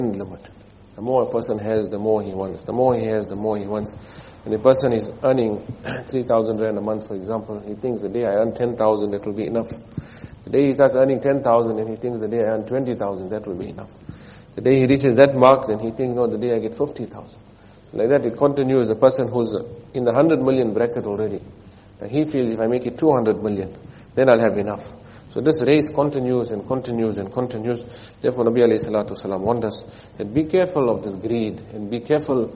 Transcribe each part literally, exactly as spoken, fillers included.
limit. The more a person has, the more he wants. The more he has, the more he wants. When a person is earning three thousand rand a month, for example, he thinks the day I earn ten thousand, that will be enough. The day he starts earning ten thousand, and he thinks the day I earn twenty thousand, that will be enough. The day he reaches that mark, then he thinks, no, the day I get fifty thousand. Like that it continues. A person who's in the one hundred million bracket already, he feels if I make it two hundred million, then I'll have enough. So this race continues and continues and continues. Therefore, Nabi alayhi salatu wasalam warned us that be careful of this greed and be careful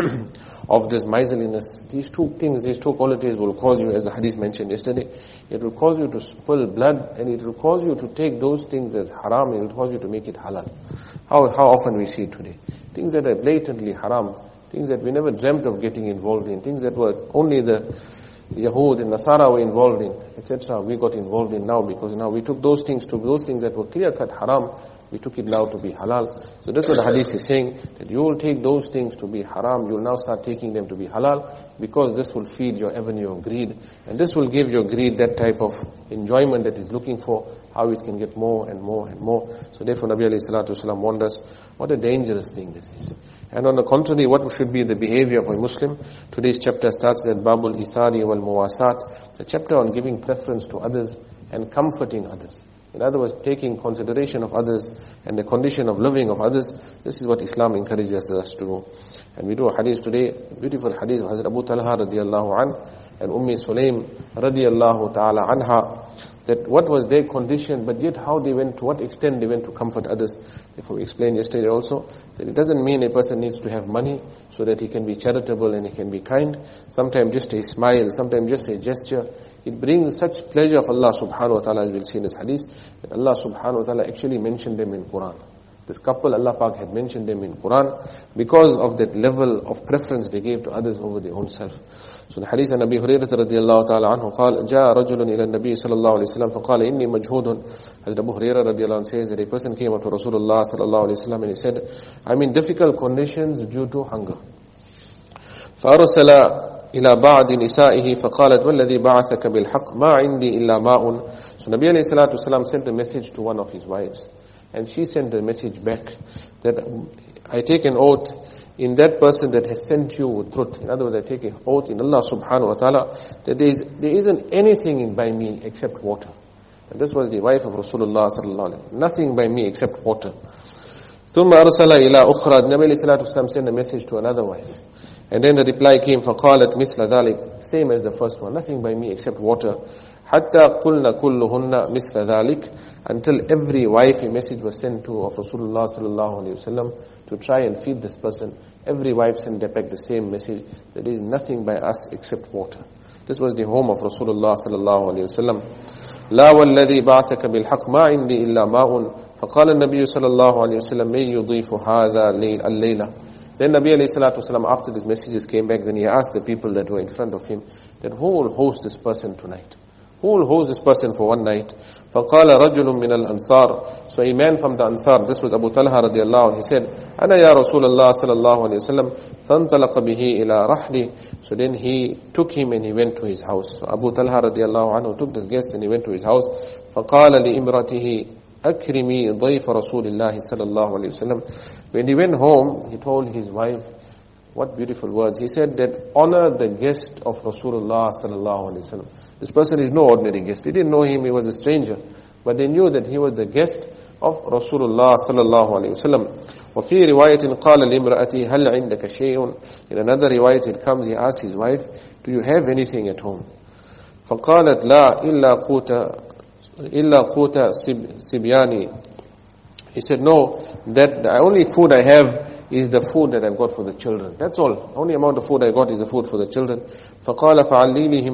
of this miserliness. These two things, these two qualities will cause you, as the hadith mentioned yesterday, it will cause you to spill blood, and it will cause you to take those things as haram, it will cause you to make it halal. How, how often we see it today. Things that are blatantly haram, things that we never dreamt of getting involved in, things that were only the Yahud and Nasara were involved in, et cetera. We got involved in now because now we took those things to those things that were clear-cut haram, we took it now to be halal. So that's what the hadith is saying, that you will take those things to be haram, you will now start taking them to be halal, because this will feed your avenue of greed, and this will give your greed that type of enjoyment that it's looking for, how it can get more and more and more. So therefore Nabi alayhi salatu wasalam warned us, what a dangerous thing this is. And on the contrary, what should be the behavior of a Muslim? Today's chapter starts at Babul Ithari wal Muwasat, the chapter on giving preference to others and comforting others. In other words, taking consideration of others and the condition of living of others. This is what Islam encourages us to do. And we do a hadith today, a beautiful hadith of Hazrat Abu Talha radiallahu anh and Ummi Sulaim radiallahu ta'ala anha, that what was their condition, but yet how they went, to what extent they went to comfort others. Therefore we explained yesterday also that it doesn't mean a person needs to have money so that he can be charitable and he can be kind. Sometimes just a smile, sometimes just a gesture, it brings such pleasure of Allah subhanahu wa ta'ala, as we'll see in this hadith, that Allah subhanahu wa ta'ala actually mentioned them in Quran. This couple, Allah Pak had mentioned them in Quran because of that level of preference they gave to others over their own self. So the hadith of Nabi Hurairah radiyallahu ta'ala anhu قال جاء رجل إلى النبي صلى الله عليه وسلم فقال إني مجهود. As Abu Hurairah radiyallahu anhu says that a person came up to Rasulullah sallallahu alayhi wa sallam and he said, I'm in difficult conditions due to hunger. فأرسل إلى بعض نسائه فقالت والذي بعثك بالحق ما عندي إلا ماء. So Nabi alayhi salatu wasalam sent a message to one of his wives, and she sent a message back that I take an oath in that person that has sent you with truth. In other words, I take an oath in Allah subhanahu wa ta'ala that there, is, there isn't anything in by me except water. And this was the wife of Rasulullah sallallahu alayhi wa sallam. Nothing by me except water. ثم أرسل إلى أخرى. Nabi alayhi salatu wasalam sent a message to another wife. And then the reply came, فقالت مثل ذلك, same as the first one, nothing by me except water. حتى قلنا كلهن مثل ذلك, until every wife a message was sent to of Rasulullah sallallahu alayhi wasallam to try and feed this person. Every wife sent back the same message, that there is nothing by us except water. This was the home of Rasulullah sallallahu alayhi wasallam. لا والذي بعثك بالحق ما عندي إلا ماء. فقال النبي صلى الله عليه وسلم من يضيف هذا الليلة. Then Nabi alayhi salatu wasalam, after these messages came back, then he asked the people that were in front of him, that who will host this person tonight? Who will host this person for one night? فَقَالَ رَجُلٌ مِّنَ الْأَنصَارِ. So a man from the Ansar, this was Abu Talha radiallahu anhu, he said, أَنَا يَا رَسُولَ اللَّهِ صَلَى اللَّهُ عَلَيْهِ وسلم فَانْطَلَقَ بِهِ إِلَىٰ رَحْلِ. So then he took him and he went to his house. So Abu Talha radiallahu anhu took this guest and he went to his house. فَقَالَ لِإِمْرَتِهِ أَكْرِمِي ضَيْفَ رَسُولِ اللَّهِ صَلَى اللَّهُ عَلَيْهِ وسلم. When he went home, he told his wife, what beautiful words. He said that honor the guest of Rasulullah sallallahu alayhi wasallam. This person is no ordinary guest. They didn't know him, he was a stranger. But they knew that he was the guest of Rasulullah sallallahu alayhi wasallam. وفي رواية قال لامرأتي هل عندك شيء. In another riwayat it comes, he asked his wife, do you have anything at home? فقالت لا إلا قوت إلا قوت سبياني. He said, no, that the only food I have is the food that I've got for the children. That's all. The only amount of food I got is the food for the children. فَقَالَ فَعَلِّيلِهِمْ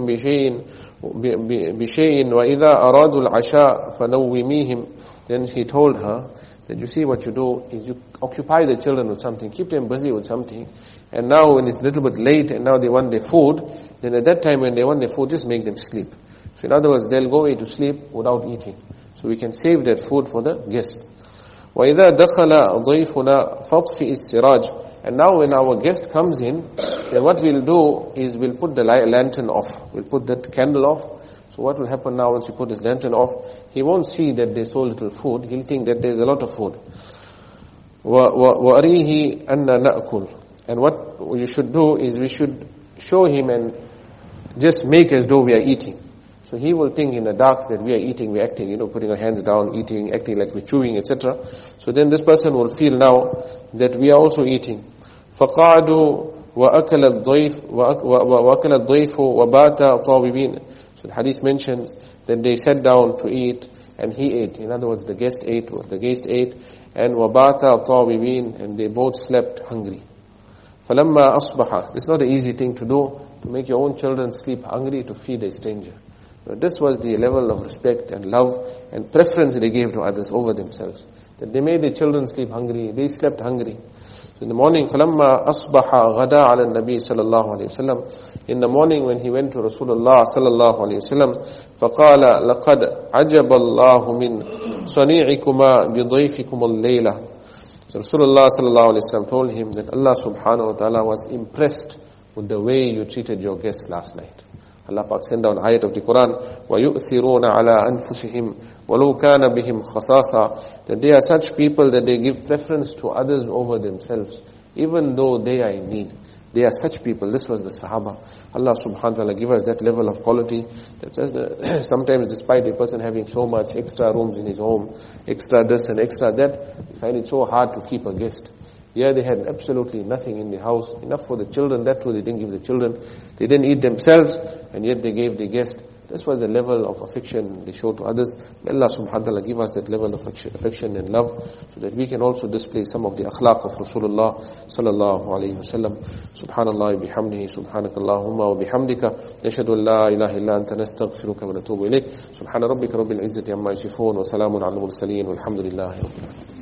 بِشَيْءٍ بِشَيْءٍ وَإِذَا أَرَادُوا الْعَشَاءَ فَنَوِّمِيهِمْ. Then he told her that you see what you do is you occupy the children with something, keep them busy with something. And now when it's a little bit late and now they want their food, then at that time when they want their food, just make them sleep. So in other words, they'll go away to sleep without eating. So we can save that food for the guest. وَإِذَا دَخَلَ ضَيْفُنَا فَاطْفِئِ السِّرَاجِ. And now when our guest comes in, then what we'll do is we'll put the lantern off. We'll put that candle off. So what will happen now once you put this lantern off? He won't see that there's so little food. He'll think that there's a lot of food. وَأَرِيهِ أَنَّ نَأْكُلُ. And what you should do is we should show him and just make as though we are eating. So he will think in the dark that we are eating, we are acting, you know, putting our hands down, eating, acting like we're chewing, et cetera. So then this person will feel now that we are also eating. فَقَعْدُوا وَأَكَلَ الضَّيْفُ وَأَكَلَ الضَّيْفُ وَبَاتَ طَاوِبِينَ. So the hadith mentions that they sat down to eat and he ate. In other words, the guest ate, or the guest ate, and وَبَاتَ طَاوِبِينَ, and they both slept hungry. فَلَمَّا أَصْبَحَ. This is not an easy thing to do, to make your own children sleep hungry to feed a stranger. But this was the level of respect and love and preference they gave to others over themselves. That they made their children sleep hungry, they slept hungry. So in the morning, فَلَمَّا أَصْبَحَ غَدَى عَلَى النَّبِي صلى الله عليه وسلم. In the morning when he went to Rasulullah صلى الله عليه وسلم, فَقَالَ لَقَدْ عَجَبَ اللَّهُ مِنْ صَنِيعِكُمَا بِضَيْفِكُمُ اللَّيْلَةِ. So Rasulullah صلى الله عليه وسلم told him that Allah subhanahu wa ta'ala was impressed with the way you treated your guests last night. Allah Pak sent down ayat of the Quran, وَيُؤْثِرُونَ عَلَىٰ أَنفُسِهِمْ وَلَوْ كَانَ بِهِمْ خَصَاصًا. That they are such people that they give preference to others over themselves, even though they are in need. They are such people. This was the Sahaba. Allah subhanahu wa ta'ala give us that level of quality. That says that sometimes despite a person having so much extra rooms in his home, extra this and extra that, you find it so hard to keep a guest. Yeah, they had absolutely nothing in the house, enough for the children, that too they didn't give the children. They didn't eat themselves, and yet they gave the guest. This was the level of affection they showed to others. May Allah subhanahu wa ta'ala give us that level of affection and love, so that we can also display some of the akhlaq of Rasulullah sallallahu alayhi wa sallam. Subhanallah bihamdihi, subhanakallahumma wa bihamdika, nashhadu an la ilaha illa anta nastaghfiruka wa natubu ilayk. Subhana rabbika rabbil izzati amma yasifun, wa salamun ala al-mursaleen, walhamdulillahi rabbil alamin.